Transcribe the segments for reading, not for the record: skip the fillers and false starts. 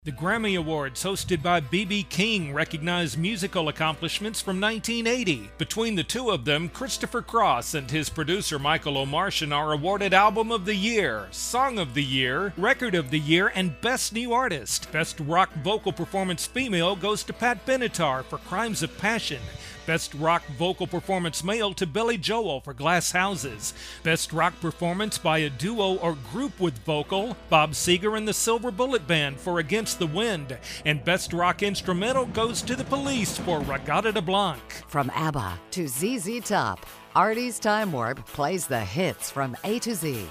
The Grammy Awards, hosted by B.B. King, recognize musical accomplishments from 1980. Between the two of them, Christopher Cross and his producer Michael Omartian are awarded Album of the Year, Song of the Year, Record of the Year, and Best New Artist. Best Rock Vocal Performance Female goes to Pat Benatar for Crimes of Passion. Best Rock Vocal Performance Male to Billy Joel for Glass Houses. Best Rock Performance by a Duo or Group with Vocal, Bob Seger and the Silver Bullet Band for Against the Wind. And Best Rock Instrumental goes to The Police for Regata de Blanc. From ABBA to ZZ Top, Artie's Time Warp plays the hits from A to Z.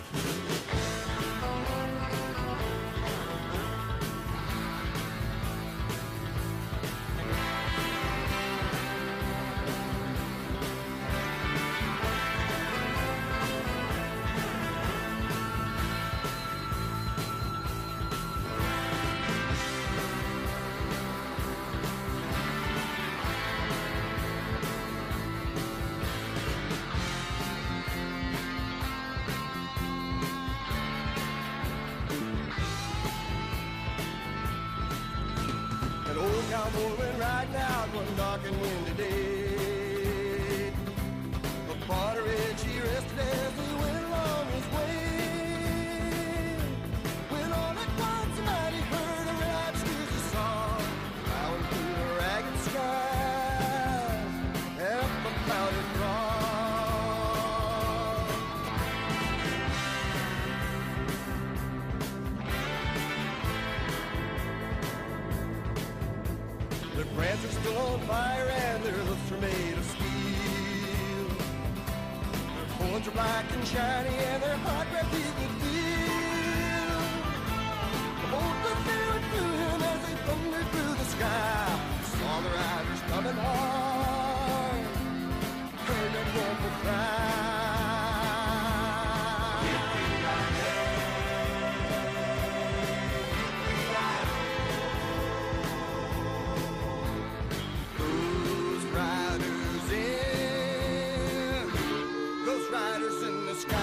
Cowboy went riding out one dark and windy day. Upon a ridge he rested as he went along his way. When all at once a night he heard a red squeaky song plowing through the ragged skies up the clouded rock. Their brands are still on fire and their hoofs are made of steel. Their horns are black and shiny and their hot red teeth with steel. The bolt was staring through him as they thundered through the sky. Saw the riders coming hard, heard their mournful cry. Riders in the sky.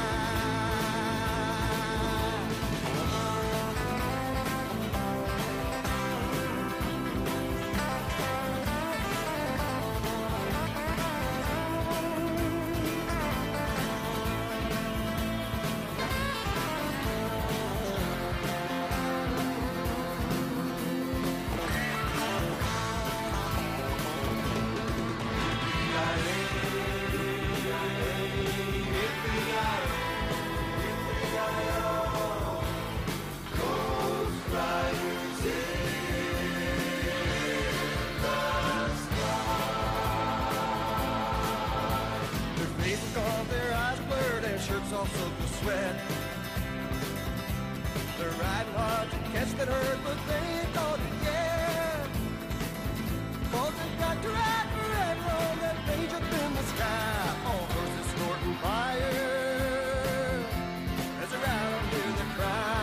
Their eyes blurred and shirts all soaked with sweat. They're riding hard to catch that herd, but they ain't caught it yet. 'Cause they've got to ride forever on that range up in the sky. All horses snorting fire as they ride on to the cry.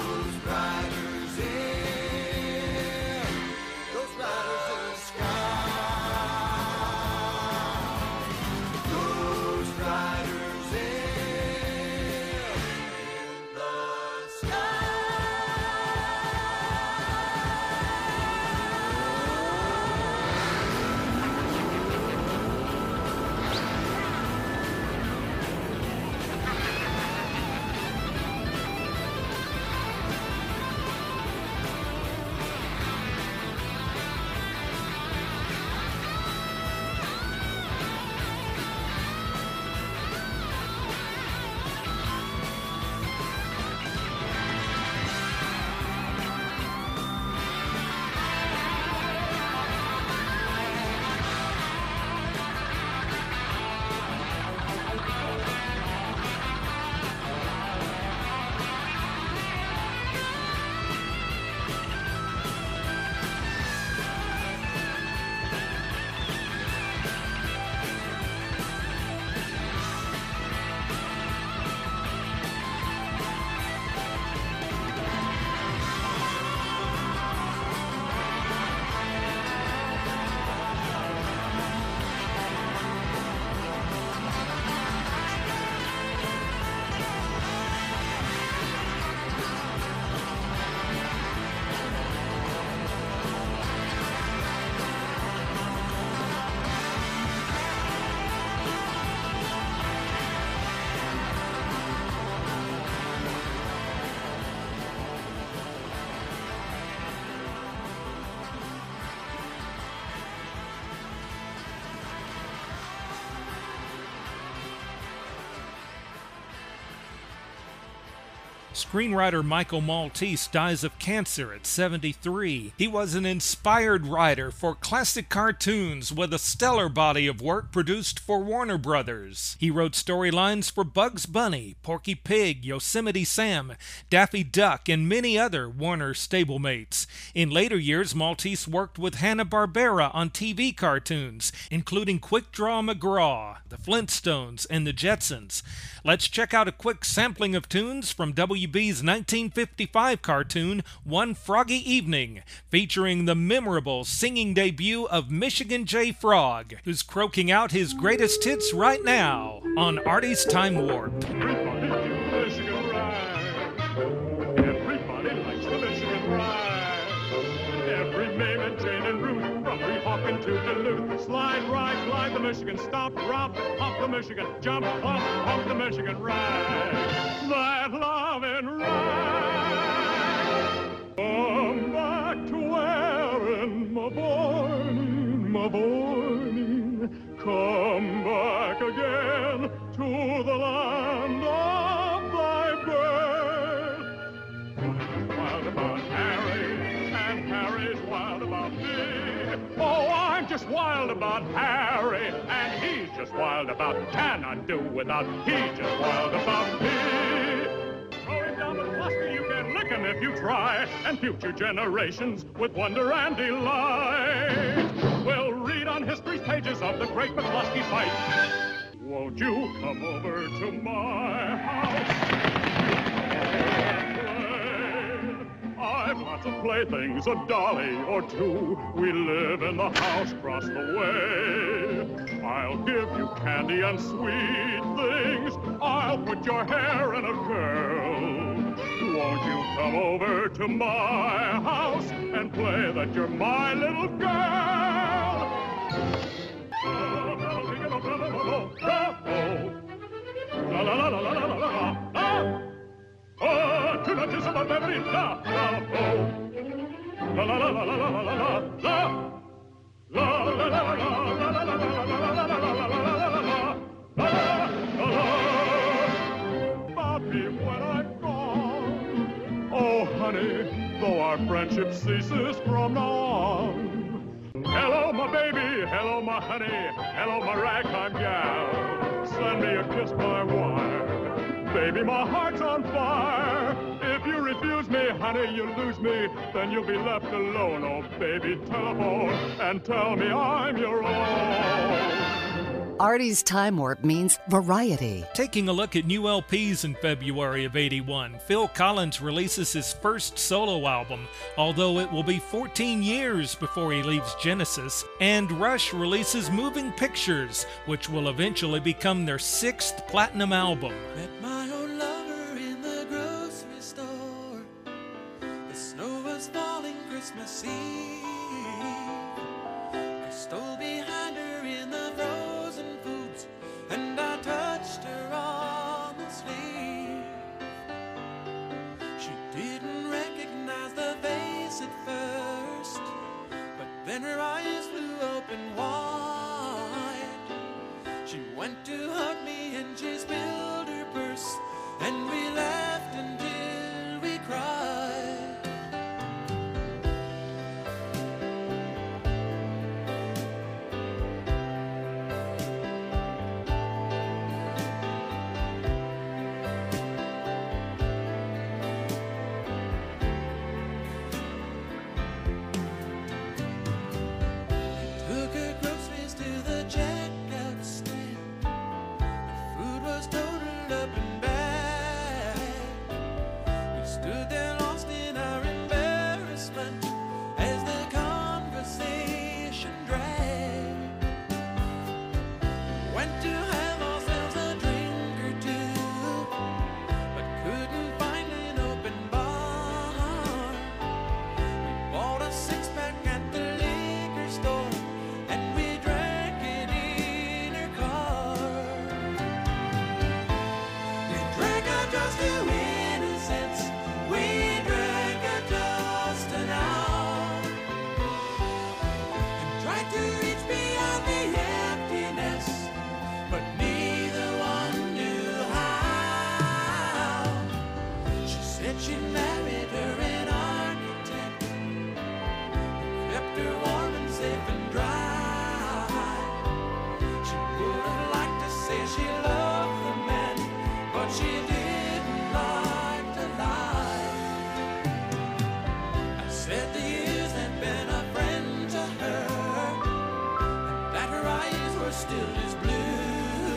Riders in the sky. Screenwriter Michael Maltese dies of cancer at 73. He was an inspired writer for classic cartoons with a stellar body of work produced for Warner Brothers. He wrote storylines for Bugs Bunny, Porky Pig, Yosemite Sam, Daffy Duck, and many other Warner stablemates. In later years, Maltese worked with Hanna-Barbera on TV cartoons, including Quick Draw McGraw, The Flintstones, and The Jetsons. Let's check out a quick sampling of tunes from WB's 1955 cartoon, One Froggy Evening, featuring the memorable singing debut of Michigan J. Frog, who's croaking out his greatest hits right now on Artie's Time Warp. Everybody likes the Michigan ride. Everybody likes the Michigan ride. Every Mame and Jane and Ruth, from Weehawken to Duluth. Slide, ride, glide the Michigan, stop, drop, hop the Michigan, jump, hop the Michigan ride. That loving ride. Come back to Erin, my Barney. Come back again to the land of thy birth. I'm wild about Harry, and Harry's wild about me. Oh, I'm just wild about Harry, and he's just wild about. Cannot do without. He's just wild about me. Throw him down the cluster, you can lick him if you try, and future generations with wonder and delight will read on history's pages of the great McCluskey fight. Won't you come over to my house? I've lots of playthings, a dolly or two. We live in the house across the way. I'll give you candy and sweet things. I'll put your hair in a curl. Won't you come over to my house and play that you're my little girl? La la la la la la la la la. Oh, to the kiss of a memory, la la oh. La la la la la la la la la la. La la la la la la la la la la la la. Bobby, when I'm gone. Oh, honey, though our friendship ceases from now on. Hello, my baby. Hello, my honey. Hello, my ragtime gal. Send me a kiss by wire. Baby, my heart's on fire. If you refuse me, honey, you lose me. Then you'll be left alone. Oh, baby, telephone and tell me I'm your own. Artie's Time Warp means variety. Taking a look at new LPs in February of '81, Phil Collins releases his first solo album, although it will be 14 years before he leaves Genesis, and Rush releases Moving Pictures, which will eventually become their 6th platinum album. Met my old lover in the grocery store. The snow was falling Christmas Eve. I stole behind her in the frozen foods, and I touched her on the sleeve. She didn't recognize the face at first, but then her eyes flew open wide. She went to hug me and she spilled her purse, and we laughed until we cried. Took her groceries to the checkout stand. still is blue.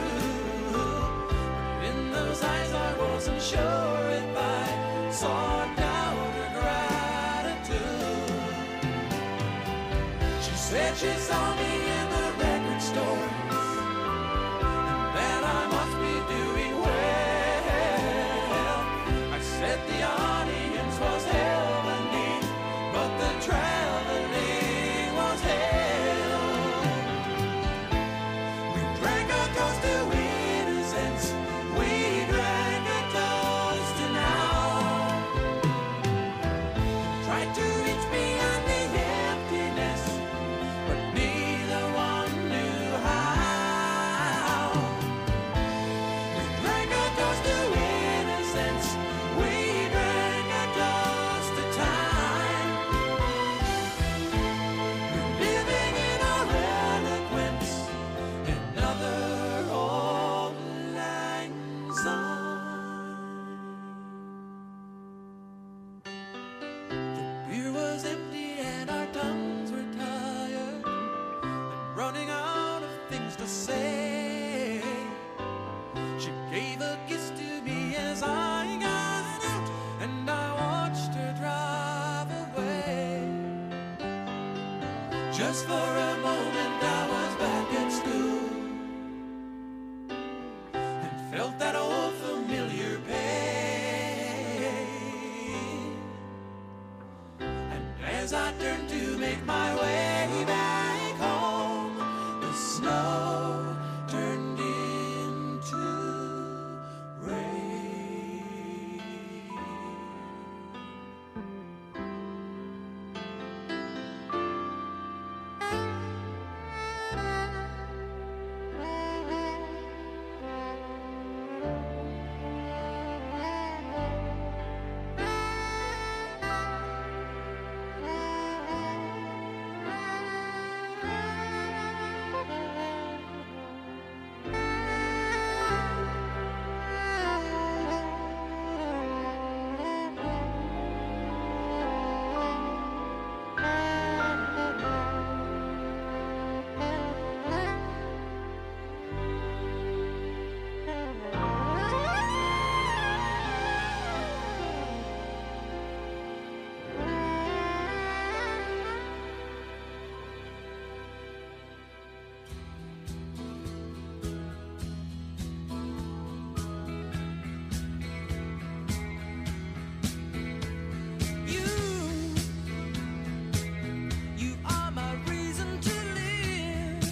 In those eyes I wasn't sure if I saw doubt or gratitude. She said she saw me in the record store, and that I must be doing well. I said the audience was heavenly, but the traveling was hell. We drank a toast to innocence, we drank a toast to now. Tried to reach beyond the emptiness, but neither one knew how. We drank a toast to innocence, we drank a toast to time. Living in our eloquence, another old lang syne. The beer was empty and our tongues were tired and running out of things to say. She gave a kiss to me as I got out, and I watched her drive away. Just for a moment I was back at school and felt that old familiar pain. And as I turned to make my way back home, the snow turned into rain. You are my reason to live.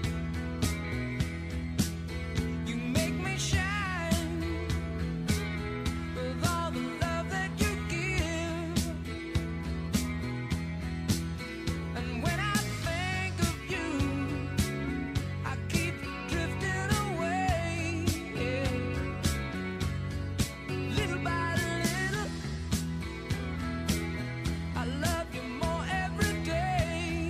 You make me shine with all the love that you give. And when I think of you, I keep drifting away. Little by little, I love you more every day.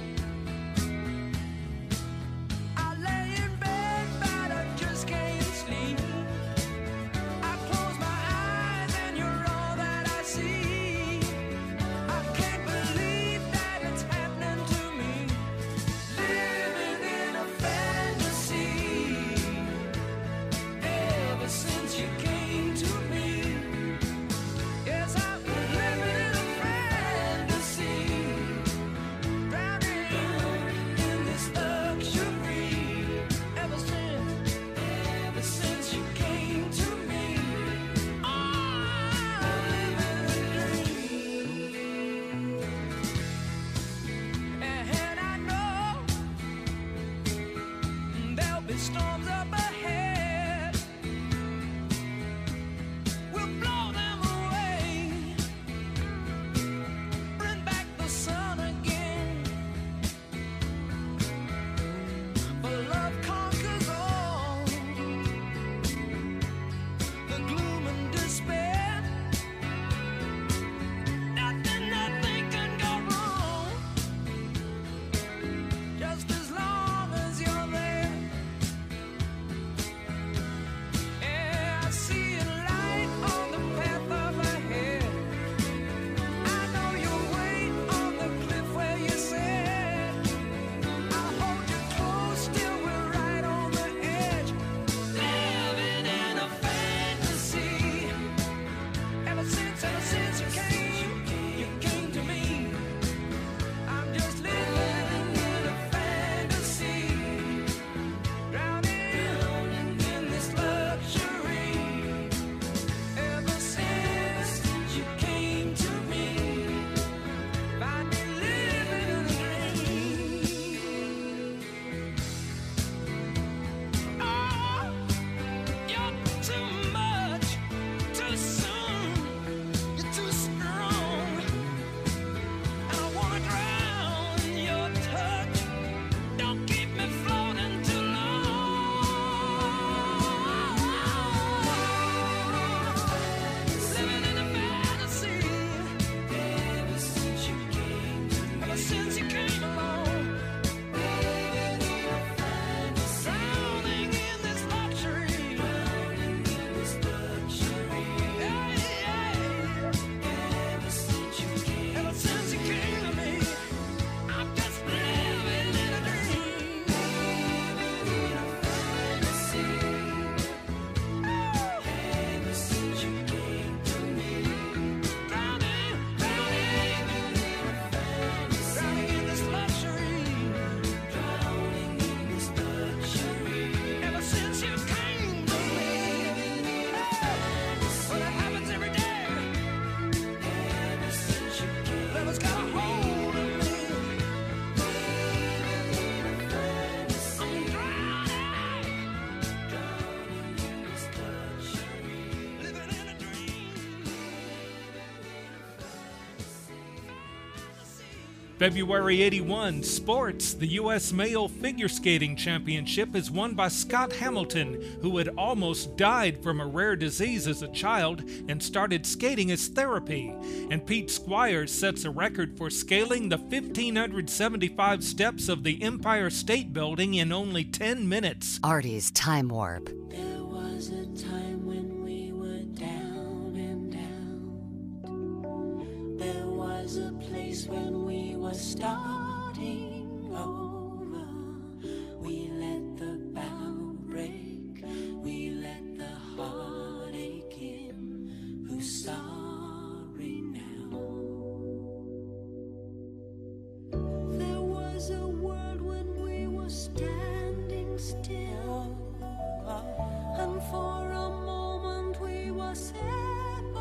I lay in bed, but I just can't sleep. I close my eyes and you're all that I see. I can't believe that it's happening to me. Living in a fantasy ever since you came to me. Yes, I've been living in a fantasy, drowning in this luxury ever since you came to me. I'm living a dream, and I know there'll be storms up ahead. We'll blow them away, bring back the sun again. For love conquers all the gloom and despair. Nothing can go wrong, just as long as you're there. February 81, sports. The U.S. Male Figure Skating Championship is won by Scott Hamilton, who had almost died from a rare disease as a child and started skating as therapy. And Pete Squires sets a record for scaling the 1,575 steps of the Empire State Building in only 10 minutes. Artie's Time Warp. There was a time when we were down and out. There was a place when we were starting over. We let the bow break. We let the heartache in. Who's sorry now? There was a world when we were standing still. And for a moment we were separated,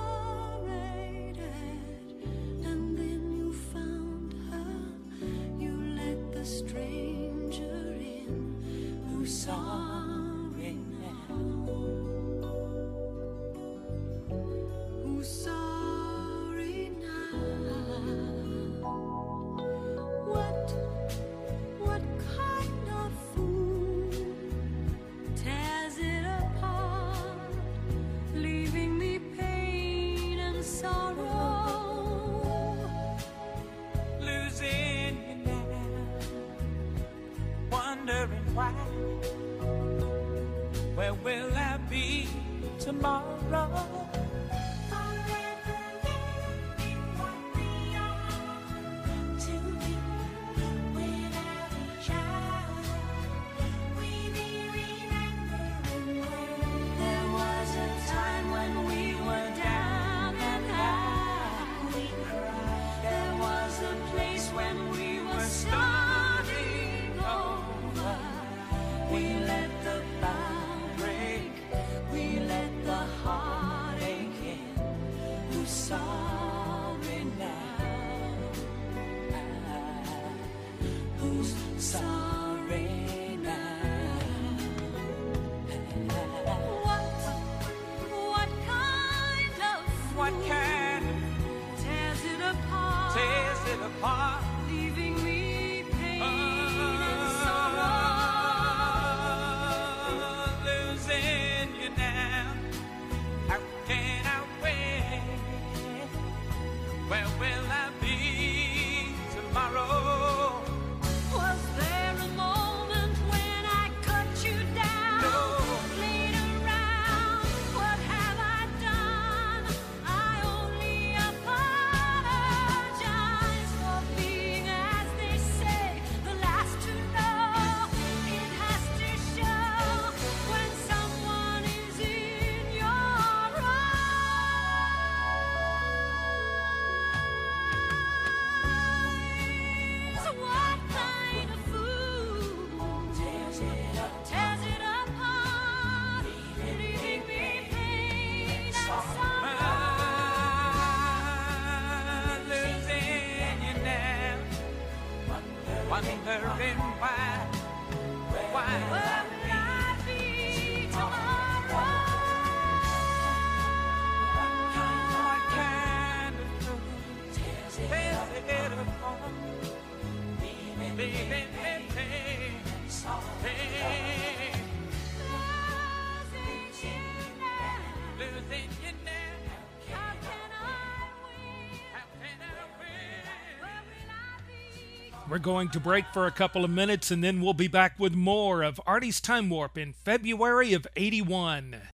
and then you found her, you let the stranger in, who's sorry now, who's sorry now. What kind of fool tears it apart, leaving me pain and sorrow, Losing you now, wondering why. Where will I be tomorrow? forever living what we are to be. Without each other, we be remembering when there was a time when we were down and out. We cried. There was a place when we were starting over. We let the bow break. We let the heartache in. Who's sorry now? Who's sorry now? What kind of What kind tears it apart, tears it apart? leaving me pain and sorrow? Losing you now. How can I wait? Where will I be tomorrow? Was there a moment when I cut you down? No. Played around. What have I done? I only apologize for being, as they say, the last to know. It has to show when someone is in your eyes. What kind of fool tears it apart, leaving me pain and sorrow? Losing you now. Wondering why. Where will I be tomorrow? What kind of fool tears it apart? Leaving me pain. Losing you now. How can I win? How can I win? Where will I be? We're going to break for a couple of minutes and then we'll be back with more of Artie's Time Warp in February of 81.